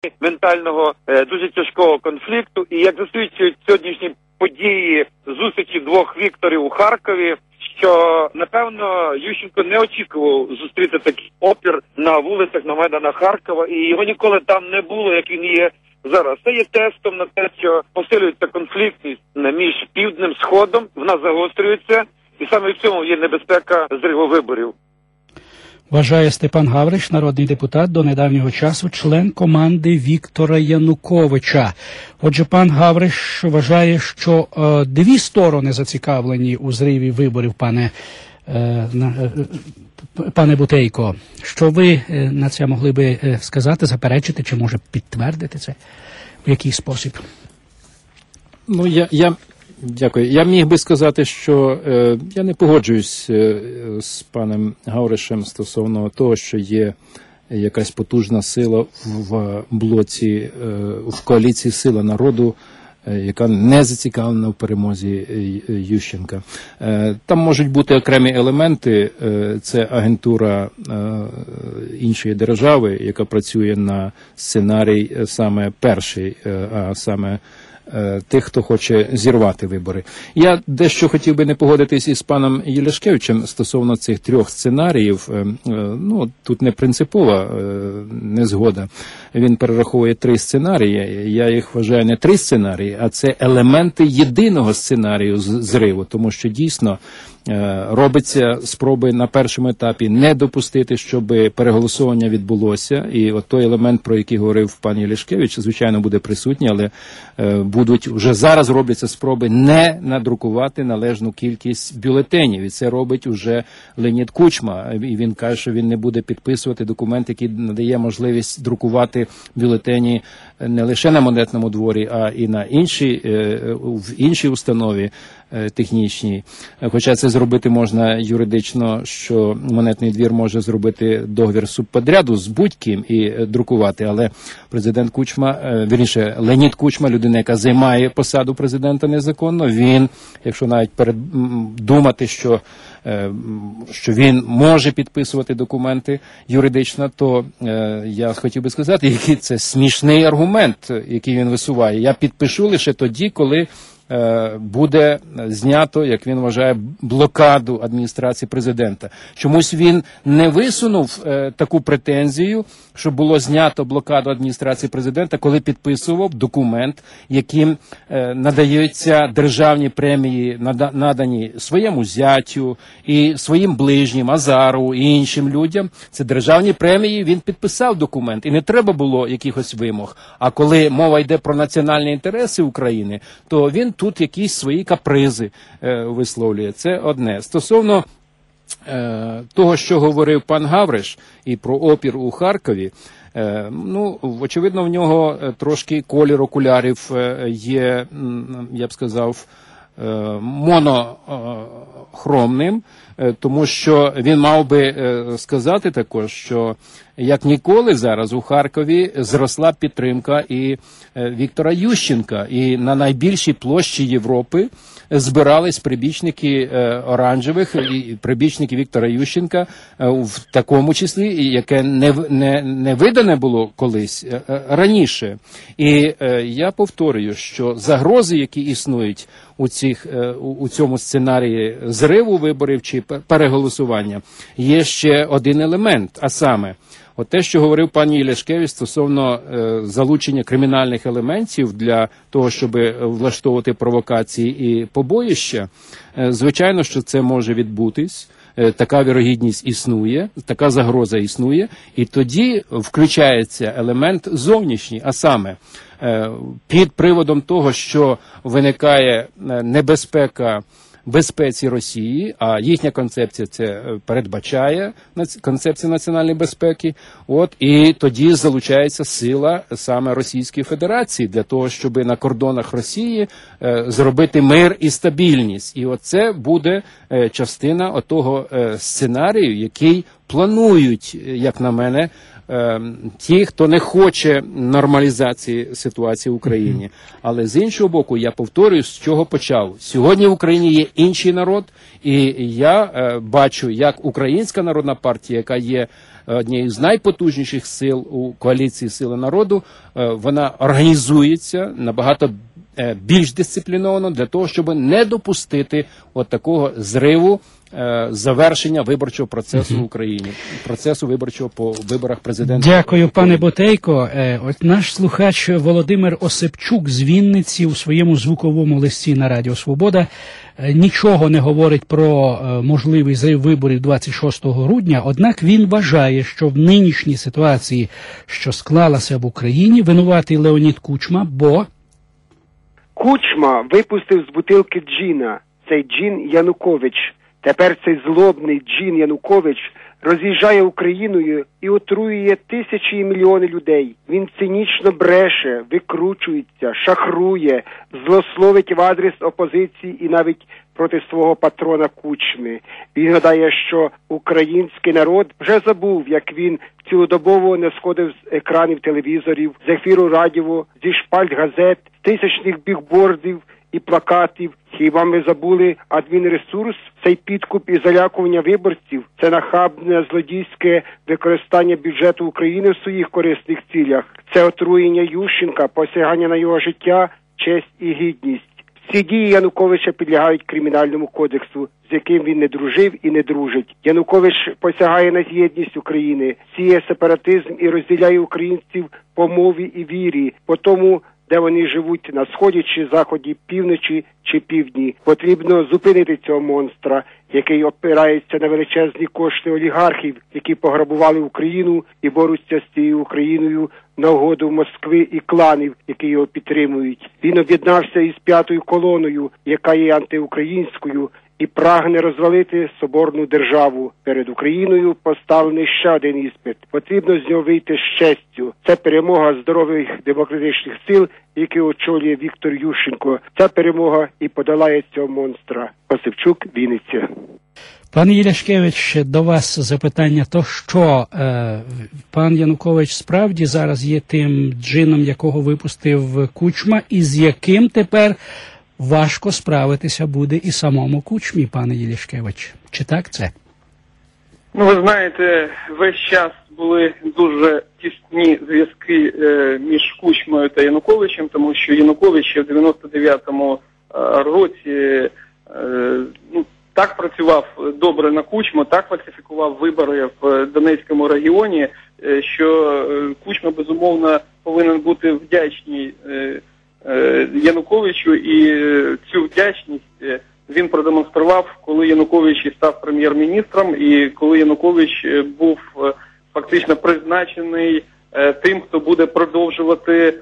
ментального, дуже тяжкого конфлікту. І як засвідчують сьогоднішні події зустрічі двох Вікторів у Харкові, що, напевно, Ющенко не очікував зустріти такий опір на вулицях, на майданах Харкова, і його ніколи там не було, як він є зараз. Це є тестом на те, що посилюється конфліктність між Півднем, Сходом, вона загострюється, і саме в цьому є небезпека зриву виборів. Вважає Степан Гавриш, народний депутат, до недавнього часу член команди Віктора Януковича. Отже, пан Гавриш вважає, що дві сторони зацікавлені у зриві виборів, пане Бутейко. Що ви на це могли би сказати, заперечити, чи може підтвердити це в який спосіб? Ну, дякую. Я міг би сказати, що я не погоджуюсь з паном Гавришем стосовно того, що є якась потужна сила в блоці, в коаліції «Сила народу», яка не зацікавлена в перемозі Ющенка. Там можуть бути окремі елементи, це агентура іншої держави, яка працює на сценарій саме перший, а саме тих, хто хоче зірвати вибори. Я дещо хотів би не погодитись із паном Єлешкевичем стосовно цих трьох сценаріїв. Ну, тут не принципова незгода. Він перераховує три сценарії. Я їх вважаю не три сценарії, а це елементи єдиного сценарію зриву, тому що дійсно робиться спроби на першому етапі не допустити, щоб переголосування відбулося, і от той елемент, про який говорив пан Єлешкевич, звичайно, буде присутній, але будуть, вже зараз робляться спроби не надрукувати належну кількість бюлетенів, і це робить уже Леонід Кучма, і він каже, що він не буде підписувати документ, який надає можливість друкувати бюлетені не лише на Монетному дворі, а і на в іншій установі технічній. Хоча це зробити можна юридично, що Монетний двір може зробити договір субподряду з будь-ким і друкувати, але президент Кучма, вірніше, Леонід Кучма, людина, яка займає посаду президента незаконно, він, якщо навіть думати, що він може підписувати документи юридично, то я хотів би сказати, який це смішний аргумент, який він висуває. Я підпишу лише тоді, коли буде знято, як він вважає, блокаду адміністрації президента. Чомусь він не висунув таку претензію, що було знято блокаду адміністрації президента, коли підписував документ, яким надаються державні премії, надані своєму зятю і своїм ближнім, Азарову і іншим людям. Це державні премії, він підписав документ, і не треба було якихось вимог. А коли мова йде про національні інтереси України, то він тут якісь свої капризи висловлює. Це одне. Стосовно того, що говорив пан Гавриш і про опір у Харкові, ну, очевидно, в нього трошки колір окулярів є, я б сказав, монохромним, тому що він мав би сказати також, що як ніколи зараз у Харкові зросла підтримка і Віктора Ющенка, і на найбільшій площі Європи збирались прибічники оранжевих і прибічники Віктора Ющенка, в такому числі, яке не видане було колись раніше. І я повторюю, що загрози, які існують у цьому сценарії зриву виборів чи переголосування, є ще один елемент, а саме от те, що говорив пан Єлешкевич стосовно залучення кримінальних елементів для того, щоб влаштовувати провокації і побоїща, звичайно, що це може відбутись. Така вірогідність існує, така загроза існує, і тоді включається елемент зовнішній, а саме під приводом того, що виникає небезпека безпеці Росії, а їхня концепція це передбачає, концепція національної безпеки, і тоді залучається сила саме Російської Федерації для того, щоб на кордонах Росії зробити мир і стабільність. І оце буде частина отого сценарію, який планують, як на мене, ті, хто не хоче нормалізації ситуації в Україні. Але з іншого боку, я повторюю, з чого почав. Сьогодні в Україні є інший народ, і я бачу, як Українська народна партія, яка є однією з найпотужніших сил у коаліції «Сили народу». Вона організується набагато більш дисципліновано для того, щоб не допустити от такого зриву завершення виборчого процесу в Україні, процесу виборчого по виборах президента. Дякую, пане Ботейко. От наш слухач Володимир Осипчук з Вінниці у своєму звуковому листі на Радіо Свобода нічого не говорить про можливий зрив виборів 26 грудня, однак він вважає, що в нинішній ситуації, що склалася в Україні, винуватий Леонід Кучма, бо Кучма випустив з бутилки джина. Цей джин Янукович. Тепер цей злобний джин Янукович роз'їжджає Україною і отруює тисячі і мільйони людей. Він цинічно бреше, викручується, шахрує, злословить в адрес опозиції і навіть проти свого патрона Кучми. Він гадає, що український народ вже забув, як він цілодобово не сходив з екранів телевізорів, з ефіру радіо, зі шпальт газет, з тисячних бігбордів і плакатів. Хіба ми забули адмінресурс, цей підкуп і залякування виборців? Це нахабне злодійське використання бюджету України в своїх корисних цілях. Це отруєння Ющенка, посягання на його життя, честь і гідність. Всі дії Януковича підлягають кримінальному кодексу, з яким він не дружив і не дружить. Янукович посягає на єдність України, сіє сепаратизм і розділяє українців по мові і вірі, по тому, де вони живуть, на сході чи заході, півночі чи півдні. Потрібно зупинити цього монстра, який опирається на величезні кошти олігархів, які пограбували Україну і борються з цією Україною на угоду Москви і кланів, які його підтримують. Він об'єднався із п'ятою колоною, яка є антиукраїнською, і прагне розвалити соборну державу. Перед Україною поставлений ще один іспит. Потрібно з нього вийти з честю. Це перемога здорових демократичних сил, які очолює Віктор Ющенко. Ця перемога і подолає цього монстра. Осипчук, Вінниця. Пане Єляшкевич, до вас запитання, то що пан Янукович справді зараз є тим джином, якого випустив Кучма, і з яким тепер важко справитися буде і самому Кучмі, пане Єляшкевич? Чи так це? Ну, ви знаєте, весь час були дуже тісні зв'язки між Кучмою та Януковичем, тому що Янукович ще в 99-му році так працював добре на Кучму, так фальсифікував вибори в Донецькому регіоні, що Кучма, безумовно, повинен бути вдячний Януковичу, і цю вдячність він продемонстрував, коли Янукович став прем'єр-міністром, і коли Янукович був фактично призначений тим, хто буде продовжувати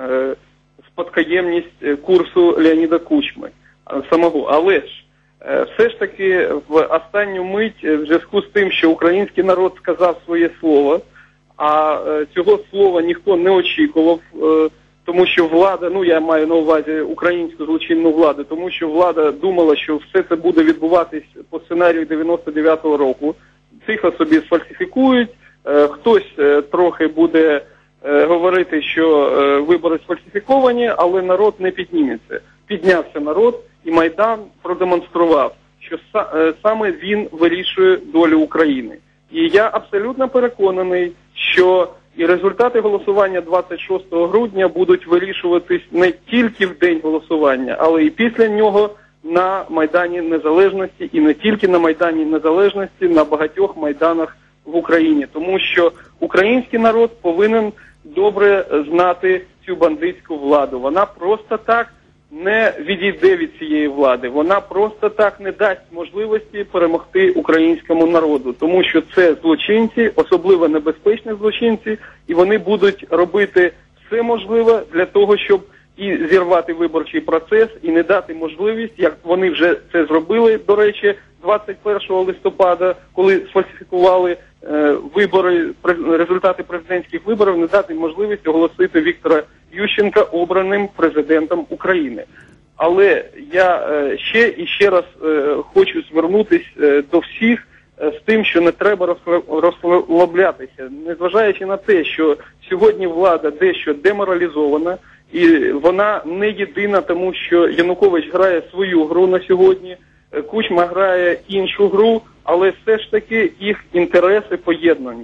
спадкоємність курсу Леоніда Кучми самого. Але ж все ж таки в останню мить, в зв'язку з тим, що український народ сказав своє слово, а цього слова ніхто не очікував, тому що влада, я маю на увазі українську злочинну владу, тому що влада думала, що все це буде відбуватись по сценарію 99-го року. Тихо собі сфальсифікують, хтось трохи буде говорити, що вибори сфальсифіковані, але народ не підніметься. Піднявся народ, і Майдан продемонстрував, що саме він вирішує долю України. І я абсолютно переконаний, що і результати голосування 26 грудня будуть вирішуватись не тільки в день голосування, але і після нього на Майдані Незалежності, і не тільки на Майдані Незалежності, на багатьох майданах в Україні. Тому що український народ повинен добре знати цю бандитську владу. Вона просто так не відійде від цієї влади. Вона просто так не дасть можливості перемогти українському народу. Тому що це злочинці, особливо небезпечні злочинці, і вони будуть робити все можливе для того, щоб і зірвати виборчий процес, і не дати можливість, як вони вже це зробили, до речі, 21 листопада, коли сфальсифікували вибори, результати президентських виборів, не дати можливість оголосити Віктора Ющенка обраним президентом України. Але я ще раз хочу звернутися до всіх з тим, що не треба розслаблятися, незважаючи на те, що сьогодні влада дещо деморалізована, і вона не єдина, тому що Янукович грає свою гру на сьогодні, Кучма грає іншу гру, але все ж таки їх інтереси поєднані.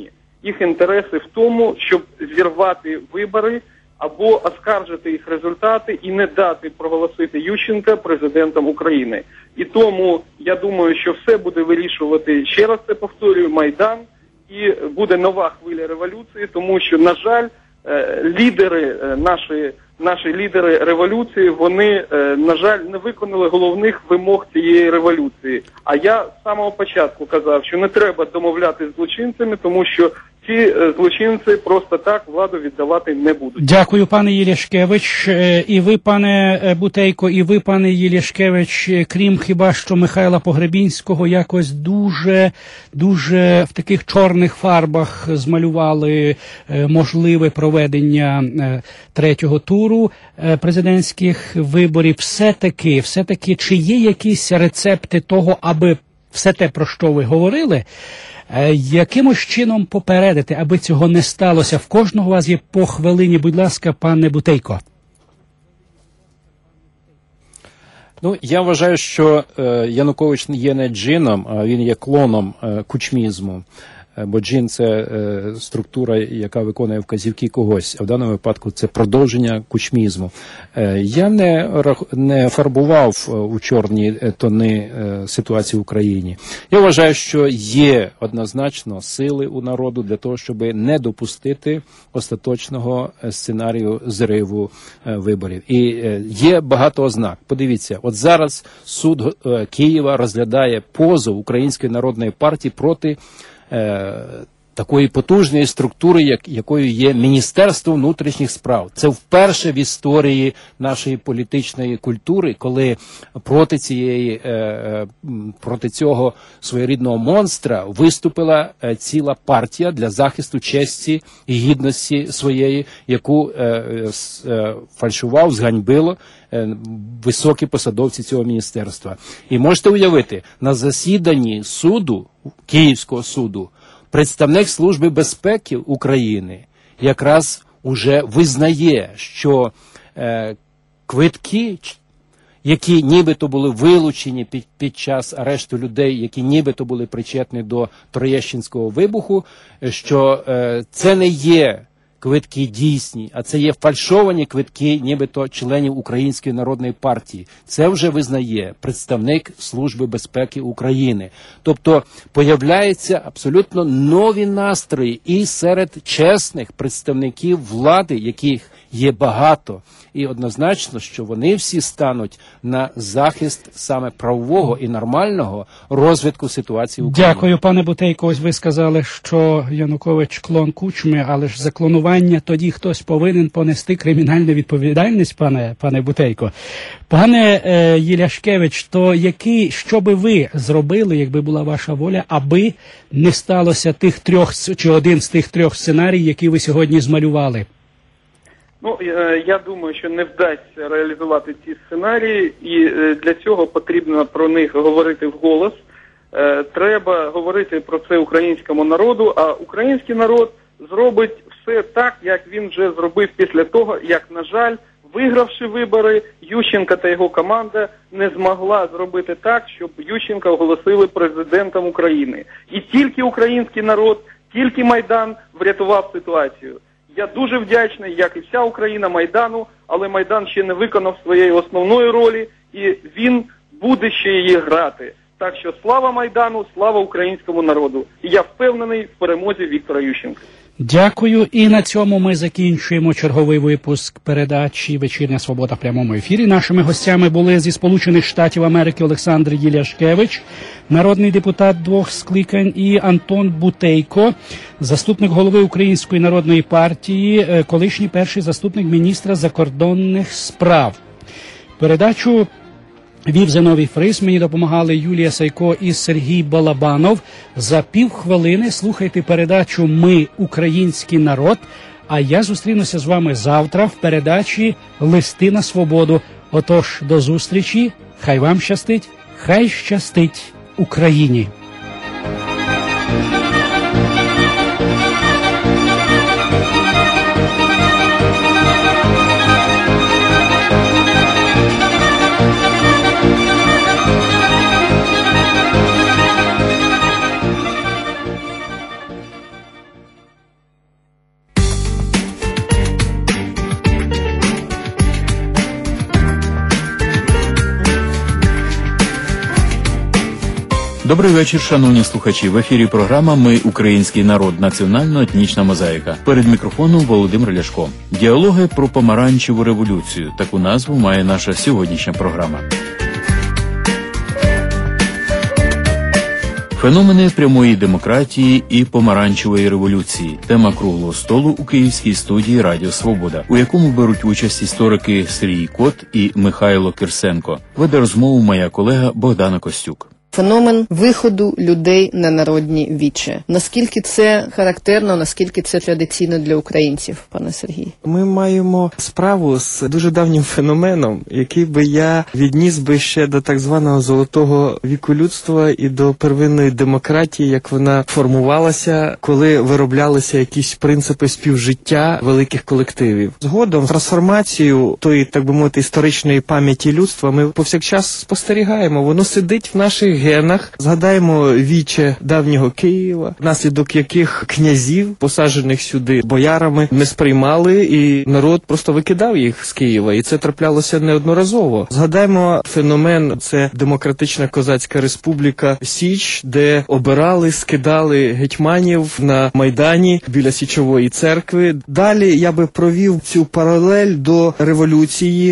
їх інтереси в тому, щоб зірвати вибори або оскаржити їх результати і не дати проголосити Ющенка президентом України. І тому я думаю, що все буде вирішувати, ще раз це повторюю, Майдан, і буде нова хвиля революції, тому що, на жаль, наші лідери революції, вони, на жаль, не виконали головних вимог цієї революції. А я з самого початку казав, що не треба домовляти з злочинцями, тому що ці злочинці просто так владу віддавати не будуть. Дякую, пане Єлішкевич. І ви, пане Бутейко, і ви, пане Єлішкевич, крім хіба що Михайла Погребінського, якось дуже в таких чорних фарбах змалювали можливе проведення третього туру президентських виборів. Все-таки, чи є якісь рецепти того, аби все те, про що ви говорили, якимось чином попередити, аби цього не сталося? В кожного у вас є по хвилині, будь ласка, пане Бутейко. Ну, я вважаю, що Янукович є не джином, а він є клоном кучмізму. Бо джин – це структура, яка виконує вказівки когось, а в даному випадку це продовження кучмізму. Я не фарбував у чорні тони ситуації в Україні. Я вважаю, що є однозначно сили у народу для того, щоб не допустити остаточного сценарію зриву виборів. І є багато ознак. Подивіться, от зараз суд Києва розглядає позов Української народної партії проти такої потужної структури, якою є Міністерство внутрішніх справ. Це вперше в історії нашої політичної культури, коли проти цього своєрідного монстра виступила ціла партія для захисту честі і гідності своєї, яку зганьбило високі посадовці цього міністерства. І можете уявити, на засіданні суду, Київського суду, представник Служби безпеки України якраз уже визнає, що квитки, які нібито були вилучені під час арешту людей, які нібито були причетні до Троєщинського вибуху, що це не є квитки дійсні, а це є фальшовані квитки нібито членів Української народної партії. Це вже визнає представник Служби безпеки України. Тобто появляються абсолютно нові настрої і серед чесних представників влади, яких є багато. І однозначно, що вони всі стануть на захист саме правового і нормального розвитку ситуації в Україні. Дякую, пане Бутейко. Ось ви сказали, що Янукович клон Кучми, але ж за клонування тоді хтось повинен понести кримінальну відповідальність, пане Бутейко. Пане Єляшкевич, то що би ви зробили, якби була ваша воля, аби не сталося тих трьох, чи один з тих трьох сценаріїв, які ви сьогодні змалювали? Ну, я думаю, що не вдасться реалізувати ці сценарії, і для цього потрібно про них говорити вголос. Треба говорити про це українському народу, а український народ зробить все так, як він вже зробив після того, як, на жаль, вигравши вибори, Ющенко та його команда не змогла зробити так, щоб Ющенка оголосили президентом України. І тільки український народ, тільки Майдан врятував ситуацію. Я дуже вдячний, як і вся Україна, Майдану, але Майдан ще не виконав своєї основної ролі, і він буде ще її грати. Так що слава Майдану, слава українському народу. І я впевнений в перемозі Віктора Ющенка. Дякую. І на цьому ми закінчуємо черговий випуск передачі «Вечірня Свобода» в прямому ефірі. Нашими гостями були зі Сполучених Штатів Америки Олександр Єляшкевич, народний депутат 2 скликань, і Антон Бутейко, заступник голови Української народної партії, колишній перший заступник міністра закордонних справ. Передачу вів Зиновій Фрис, мені допомагали Юлія Сайко і Сергій Балабанов. За півхвилини слухайте передачу «Ми – український народ», а я зустрінуся з вами завтра в передачі «Листи на свободу». Отож, до зустрічі, хай вам щастить, хай щастить Україні. Добрий вечір, шановні слухачі. В ефірі програма «Ми – український народ. Національно-етнічна мозаїка». Перед мікрофоном Володимир Ляшко. Діалоги про помаранчеву революцію. Таку назву має наша сьогоднішня програма. Феномени прямої демократії і помаранчевої революції. Тема круглого столу у київській студії Радіо Свобода, у якому беруть участь історики Сергій Кот і Михайло Кирсенко. Веде розмову моя колега Богдана Костюк. Феномен виходу людей на народні віче. Наскільки це характерно, наскільки це традиційно для українців, пане Сергій? Ми маємо справу з дуже давнім феноменом, який би я відніс би ще до так званого золотого віку людства і до первинної демократії, як вона формувалася, коли вироблялися якісь принципи співжиття великих колективів. Згодом трансформацію тої, так би мовити, історичної пам'яті людства ми повсякчас спостерігаємо. Воно сидить в наших генах. Згадаємо віче давнього Києва, внаслідок яких князів, посаджених сюди боярами, не сприймали, і народ просто викидав їх з Києва, і це траплялося неодноразово. Згадаємо феномен, це Демократична Козацька Республіка Січ, де обирали, скидали гетьманів на Майдані біля Січової церкви. Далі я би провів цю паралель до революції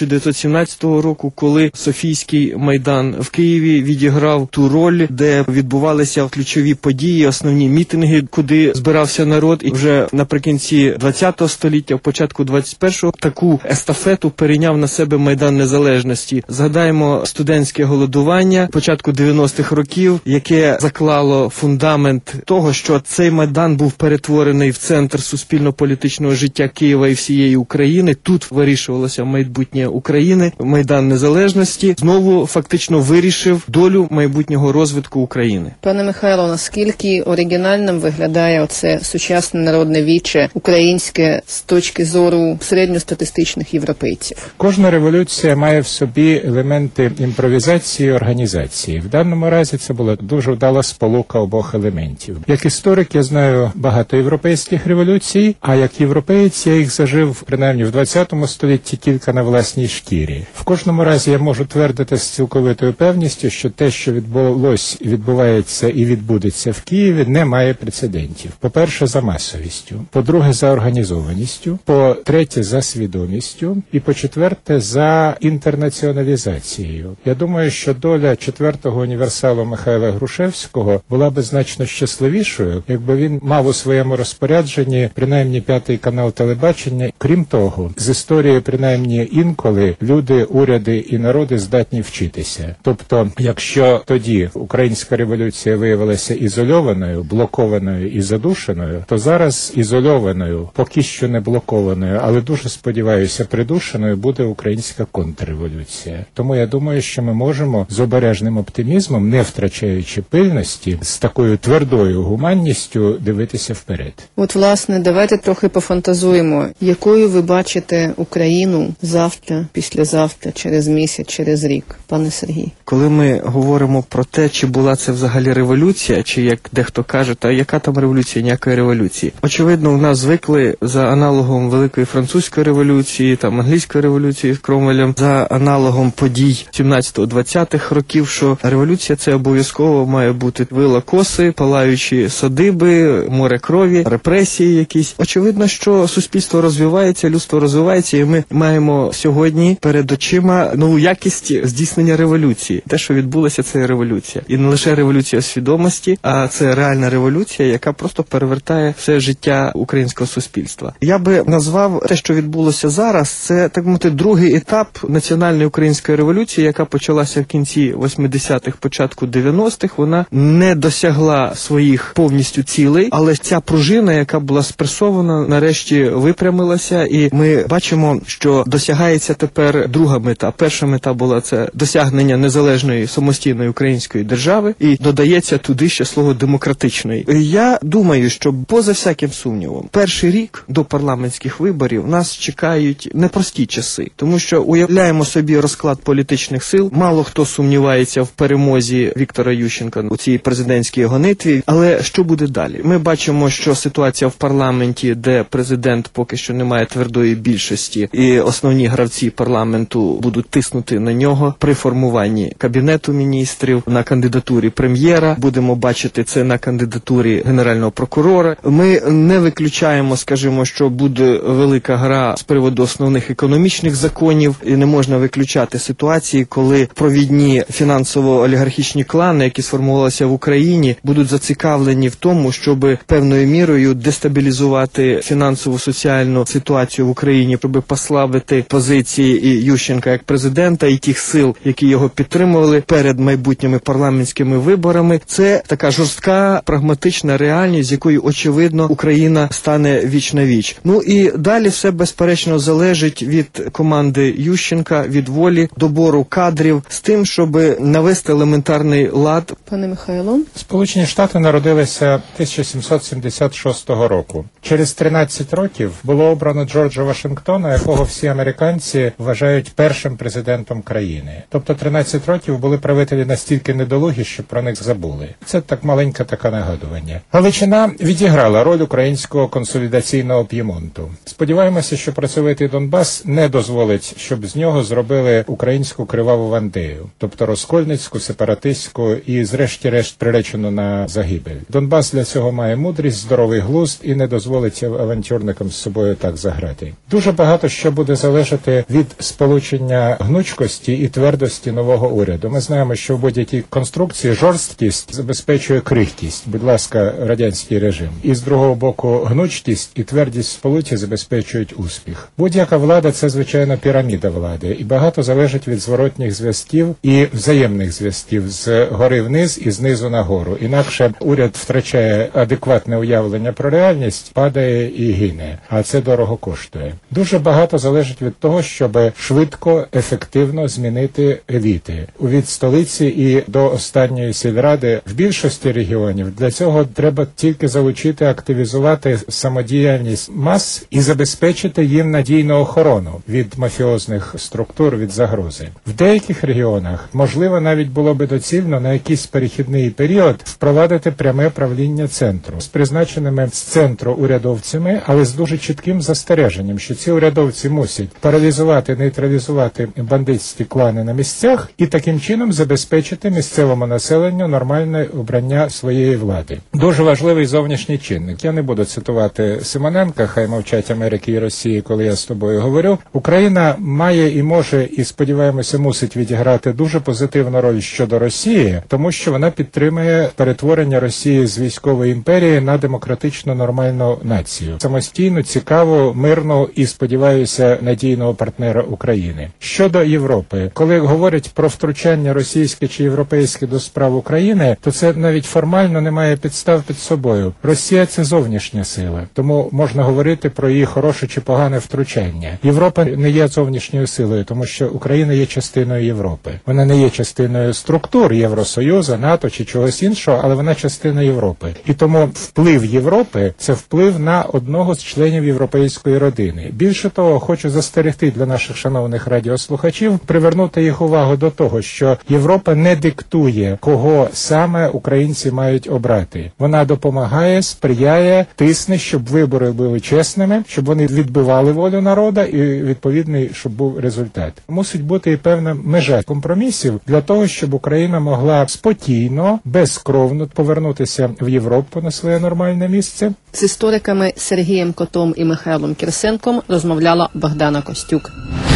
1917 року, коли Софійський Майдан в Києві відіграв ту роль, де відбувалися ключові події, основні мітинги, куди збирався народ. І вже наприкінці ХХ століття, в початку 21-го, таку естафету перейняв на себе Майдан Незалежності. Згадаємо студентське голодування початку 90-х років, яке заклало фундамент того, що цей Майдан був перетворений в центр суспільно-політичного життя Києва і всієї України. Тут вирішувалося майбутнє України. Майдан Незалежності знову фактично вирішив долю майбутнього розвитку України. Пане Михайло, наскільки оригінальним виглядає оце сучасне народне віче українське з точки зору середньостатистичних європейців? Кожна революція має в собі елементи імпровізації і організації. В даному разі це була дуже вдала сполука обох елементів. Як історик я знаю багато європейських революцій, а як європеєць я їх зажив принаймні в 20 столітті тільки на власній шкірі. В кожному разі я можу твердити з цілковитою певністю, що те, що відбулось, відбувається і відбудеться в Києві, не має прецедентів. По-перше, за масовістю, по-друге, за організованістю, по-третє, за свідомістю і по-четверте, за інтернаціоналізацією. Я думаю, що доля четвертого універсалу Михайла Грушевського була би значно щасливішою, якби він мав у своєму розпорядженні принаймні 5-й канал телебачення. Крім того, з історії принаймні інколи люди, уряди і народи здатні вчитися. Тобто, якщо тоді українська революція виявилася ізольованою, блокованою і задушеною, то зараз ізольованою, поки що не блокованою, але дуже сподіваюся, придушеною буде українська контрреволюція. Тому я думаю, що ми можемо з обережним оптимізмом, не втрачаючи пильності, з такою твердою гуманністю дивитися вперед. От, власне, давайте трохи пофантазуємо. Якою ви бачите Україну завтра, післязавтра, через місяць, через рік, пане Сергій? Коли ми говоримо про те, чи була це взагалі революція, чи, як дехто каже, та яка там революція, ніякої революції. Очевидно, у нас звикли за аналогом Великої Французької революції, там Англійської революції з Кромвелем, за аналогом подій 17-20-х років, що революція це обов'язково має бути вила коси, палаючі садиби, море крові, репресії якісь. Очевидно, що суспільство розвивається, людство розвивається, і ми маємо сьогодні перед очима нову якість здійснення революції. Те, що відбулося, це революція. І не лише революція свідомості, а це реальна революція, яка просто перевертає все життя українського суспільства. Я би назвав те, що відбулося зараз, це, так мовити, другий етап національної української революції, яка почалася в кінці 80-х, початку 90-х. Вона не досягла своїх повністю цілей, але ця пружина, яка була спресована, нарешті випрямилася, і ми бачимо, що досягається тепер друга мета. Перша мета була це досягнення незалежної самостійної української держави, і додається туди ще слово демократичної. Я думаю, що поза всяким сумнівом, перший рік до парламентських виборів нас чекають непрості часи, тому що уявляємо собі розклад політичних сил, мало хто сумнівається в перемозі Віктора Ющенка у цій президентській гонитві, але що буде далі? Ми бачимо, що ситуація в парламенті, де президент поки що не має твердої більшості, і основні гравці парламенту будуть тиснути на нього при формуванні Кабінету міністрів, міністрів на кандидатурі прем'єра, будемо бачити це на кандидатурі генерального прокурора. Ми не виключаємо, скажімо, що буде велика гра з приводу основних економічних законів, і не можна виключати ситуації, коли провідні фінансово-олігархічні клани, які сформувалися в Україні, будуть зацікавлені в тому, щоб певною мірою дестабілізувати фінансову соціальну ситуацію в Україні, щоб послабити позиції і Ющенка як президента, і тих сил, які його підтримували перед майбутніми парламентськими виборами. Це така жорстка, прагматична реальність, з якою, очевидно, Україна стане віч на віч. Ну і далі все, безперечно, залежить від команди Ющенка, від волі, добору кадрів, з тим, щоб навести елементарний лад. Пане Михайло. Сполучені Штати народилися 1776 року. Через 13 років було обрано Джорджа Вашингтона, якого всі американці вважають першим президентом країни. Тобто 13 років були правителі настільки недолугі, що про них забули. Це так маленьке таке нагадування. Галичина відіграла роль українського консолідаційного П'ємонту. Сподіваємося, що працьовитий Донбас не дозволить, щоб з нього зробили українську криваву Вандею, тобто розкольницьку, сепаратистську і зрешті-решт приречену на загибель. Донбас для цього має мудрість, здоровий глузд і не дозволить авантюрникам з собою так заграти. Дуже багато що буде залежати від сполучення гнучкості і твердості нового уряду. Ми знаємо, що в будь-якій конструкції жорсткість забезпечує крихкість, будь ласка, радянський режим. І з другого боку гнучкість і твердість сполуті забезпечують успіх. Будь-яка влада – це, звичайно, піраміда влади. І багато залежить від зворотніх зв'язків і взаємних зв'язків з гори вниз і знизу нагору. Інакше уряд втрачає адекватне уявлення про реальність, падає і гине. А це дорого коштує. Дуже багато залежить від того, щоб швидко, ефективно змінити еліти. Від столиці і до останньої сільради в більшості регіонів для цього треба тільки залучити, активізувати самодіяльність мас і забезпечити їм надійну охорону від мафіозних структур, від загрози. В деяких регіонах, можливо, навіть було би доцільно на якийсь перехідний період впровадити пряме правління центру з призначеними з центру урядовцями, але з дуже чітким застереженням, що ці урядовці мусять паралізувати, нейтралізувати бандитські клани на місцях і таким чином забезпечити місцевому населенню нормальне обрання своєї влади. Дуже важливий зовнішній чинник. Я не буду цитувати Симоненка, хай мовчать Америки і Росії, коли я з тобою говорю. Україна має і може, і сподіваємося, мусить відіграти дуже позитивну роль щодо Росії, тому що вона підтримує перетворення Росії з військової імперії на демократичну нормальну націю. Самостійну, цікаву, мирну і, сподіваюся, надійного партнера України. Щодо Європи, коли говорять про втручання російське чи європейське до справ України, то це навіть формально не має підстав під собою. Росія – це зовнішня сила, тому можна говорити про її хороше чи погане втручання. Європа не є зовнішньою силою, тому що Україна є частиною Європи. Вона не є частиною структур Євросоюзу, НАТО чи чогось іншого, але вона частина Європи. І тому вплив Європи – це вплив на одного з членів європейської родини. Більше того, хочу застерегти для наших шановних радіослухачів, привернути їх увагу до того, що Європа не диктує, кого саме українці мають обрати. Вона допомагає, сприяє, тисне, щоб вибори були чесними, щоб вони відбивали волю народу і відповідний, щоб був результат. Мусить бути і певна межа компромісів для того, щоб Україна могла спокійно, безкровно повернутися в Європу на своє нормальне місце. З істориками Сергієм Котом і Михайлом Кірсенком розмовляла Богдана Костюк.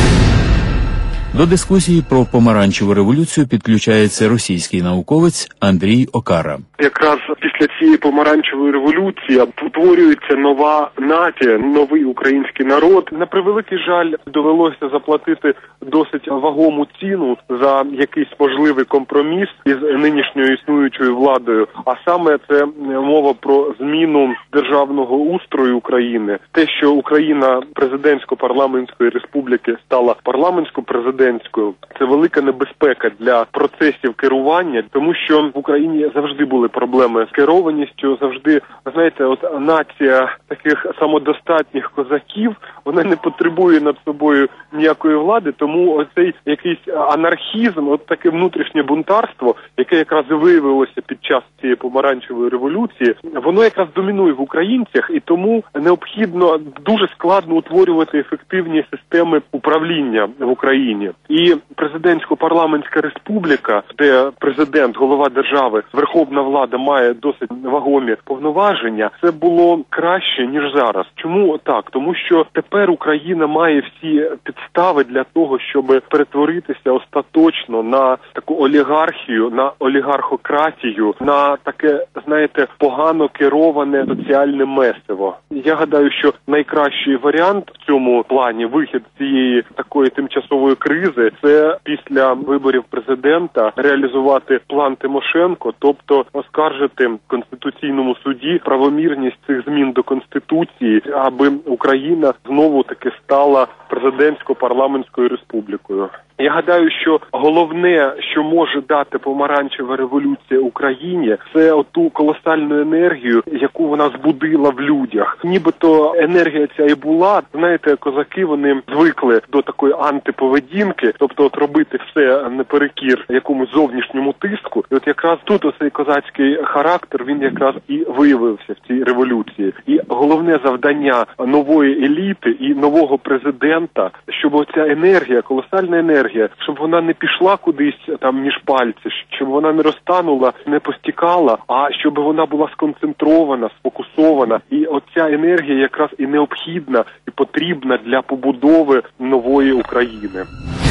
До дискусії про помаранчеву революцію підключається російський науковець Андрій Окара. Якраз після цієї помаранчевої революції утворюється нова нація, новий український народ. На превеликий жаль, довелося заплатити досить вагому ціну за якийсь можливий компроміс із нинішньою існуючою владою. А саме це мова про зміну державного устрою України. Те, що Україна президентсько-парламентської республіки стала парламентсько-президентською, це велика небезпека для процесів керування, тому що в Україні завжди були проблеми з керованістю, завжди, знаєте, от нація таких самодостатніх козаків, вона не потребує над собою ніякої влади, тому оцей якийсь анархізм, от таке внутрішнє бунтарство, яке якраз і виявилося під час цієї помаранчевої революції, воно якраз домінує в українцях, і тому необхідно дуже складно утворювати ефективні системи управління в Україні. Україні. І президентсько-парламентська республіка, де президент, голова держави, верховна влада має досить вагомі повноваження, це було краще, ніж зараз. Чому так? Тому що тепер Україна має всі підстави для того, щоб перетворитися остаточно на таку олігархію, на олігархократію, на таке, знаєте, погано кероване соціальне месиво. Я гадаю, що найкращий варіант в цьому плані, вихід з цієї такої тимчасової кризи, це після виборів президента реалізувати план Тимошенко, тобто оскаржити в Конституційному суді правомірність цих змін до Конституції, аби Україна знову-таки стала президентсько-парламентською республікою. Я гадаю, що головне, що може дати помаранчева революція Україні, це оту колосальну енергію, яку вона збудила в людях. Нібито енергія ця і була, знаєте, козаки, вони звикли до такої антиповедінки, тобто от робити все наперекір якомусь зовнішньому тиску. І от якраз тут оцей козацький характер, він якраз і виявився в цій революції. І головне завдання нової еліти і нового президента, щоб оця енергія, колосальна енергія, щоб вона не пішла кудись там між пальці, щоб вона не розтанула, не постікала, а щоб вона була сконцентрована, сфокусована. І оця енергія якраз і необхідна, і потрібна для побудови нової України.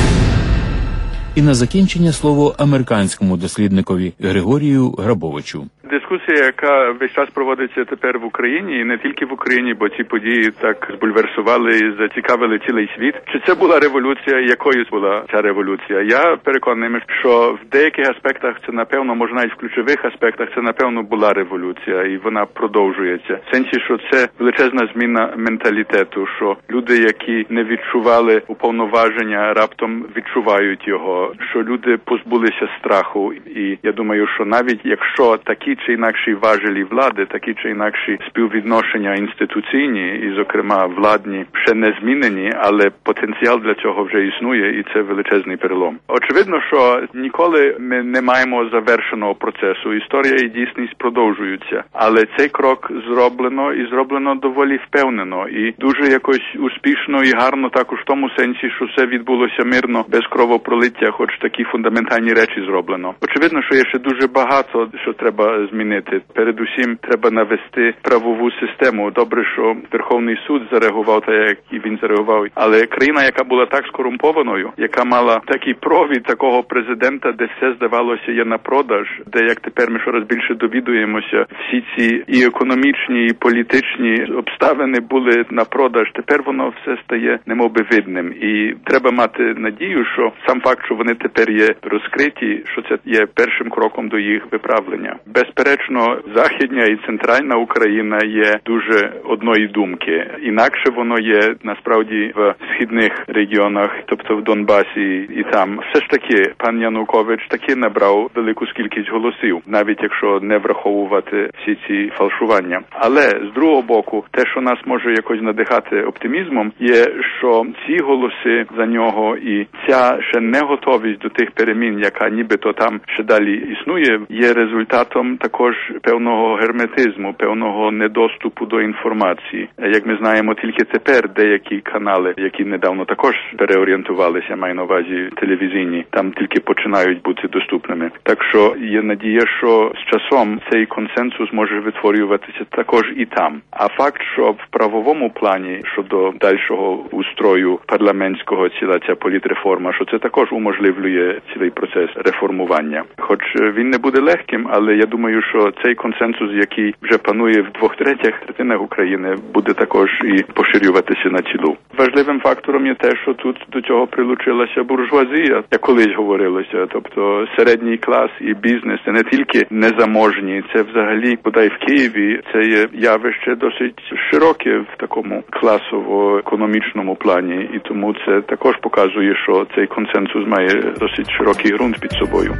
І на закінчення слово американському дослідникові Григорію Грабовичу. Дискусія, яка весь час проводиться тепер в Україні, і не тільки в Україні, бо ці події так збульверсували і зацікавили цілий світ. Чи це була революція, якою була ця революція? Я переконаний, що в деяких аспектах це, напевно, може навіть в ключових аспектах, це, напевно, була революція, і вона продовжується. В сенсі, що це величезна зміна менталітету, що люди, які не відчували уповноваження, раптом відчувають його, що люди позбулися страху. І я думаю, що навіть якщо такі чи інакші важелі влади, такі чи інакші співвідношення інституційні і, зокрема, владні ще не змінені, але потенціал для цього вже існує, і це величезний перелом. Очевидно, що ніколи ми не маємо завершеного процесу. Історія і дійсність продовжуються. Але цей крок зроблено, і зроблено доволі впевнено. І дуже якось успішно і гарно також в тому сенсі, що все відбулося мирно, без кровопролиття, хоч такі фундаментальні речі зроблено. Очевидно, що є ще дуже багато, що треба змінити. Передусім, треба навести правову систему. Добре, що Верховний суд зареагував так, як і він зареагував. Але країна, яка була так скорумпованою, яка мала такий провід такого президента, де все, здавалося, є на продаж, де, як тепер ми щораз більше довідуємося, всі ці і економічні, і політичні обставини були на продаж. Тепер воно все стає немовби видним. І треба мати надію, що сам факт, що вони тепер є розкриті, що це є першим кроком до їх виправлення. Безперечно, Західня і Центральна Україна є дуже одної думки. Інакше воно є, насправді, в східних регіонах, тобто в Донбасі і там. Все ж таки, пан Янукович таки набрав велику кількість голосів, навіть якщо не враховувати всі ці фальшування. Але, з другого боку, те, що нас може якось надихати оптимізмом, є, що ці голоси за нього і ця ще не готовість до тих перемін, яка нібито там ще далі існує, є результатом також певного герметизму, певного недоступу до інформації. Як ми знаємо, тільки тепер деякі канали, які недавно також переорієнтувалися, маю на увазі телевізійні, там тільки починають бути доступними. Так що є надія, що з часом цей консенсус може витворюватися також і там. А факт, що в правовому плані щодо дальшого устрою парламентського ціла ця політреформа, що це також уможливлює цілий процес реформування. Хоч він не буде легким, але я думаю, що цей консенсус, який вже панує в 2/3 України, буде також і поширюватися на цілу. Важливим фактором є те, що тут до цього прилучилася буржуазія, як колись говорилося, тобто середній клас і бізнес, це не тільки незаможні, це взагалі, бодай в Києві, це є явище досить широке в такому класово-економічному плані, і тому це також показує, що цей консенсус має досить широкий ґрунт під собою.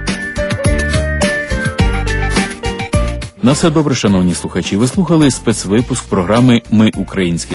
На все добре, шановні слухачі. Ви слухали спецвипуск програми «Ми українські».